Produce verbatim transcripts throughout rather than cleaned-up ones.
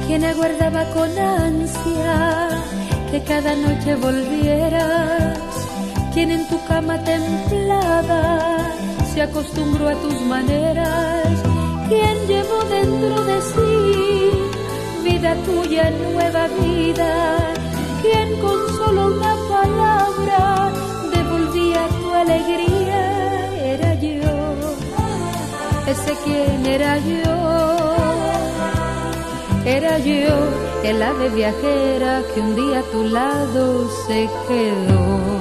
quien aguardaba con ansia que cada noche volvieras, quien en tu cama templada se acostumbró a tus maneras, quien llevó dentro de sí vida tuya, nueva vida, quien con solo una palabra devolvía tu alegría. Era yo, ese quien era yo, era yo, el ave viajera que un día a tu lado se quedó.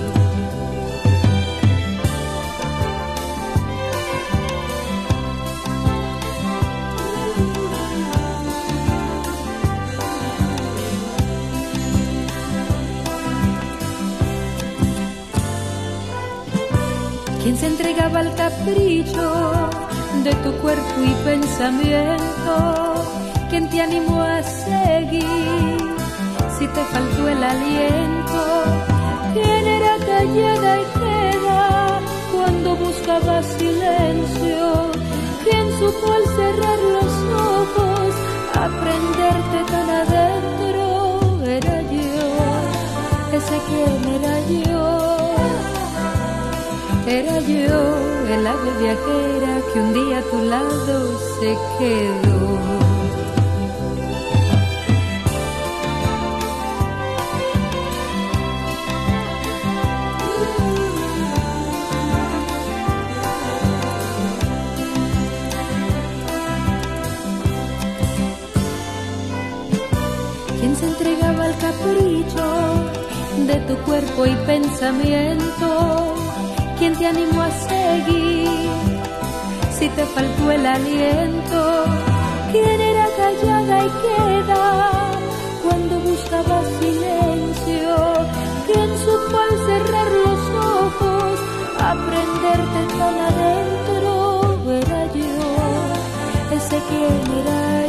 Quien se entregaba al capricho de tu cuerpo y pensamiento, quien te animó a seguir si te faltó el aliento, quien era callada y queda cuando buscaba silencio, quien supo al cerrar los ojos aprenderte tan adentro. Era yo, ese quien era yo. Era yo, el ave viajera que un día a tu lado se quedó. Quien se entregaba al capricho de tu cuerpo y pensamiento, quien te animó a seguir si te faltó el aliento, quien era callada y queda cuando buscaba silencio, quien supo al cerrar los ojos aprenderte tan adentro. Era yo, ese quien era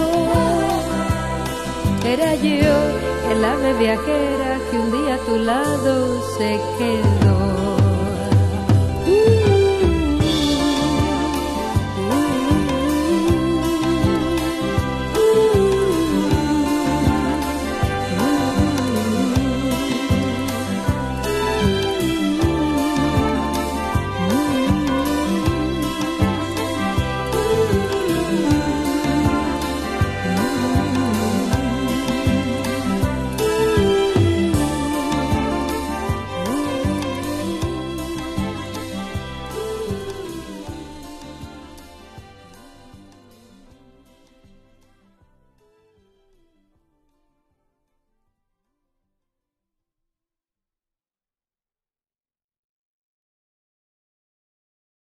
yo, era yo, el ave viajera que un día a tu lado se quedó.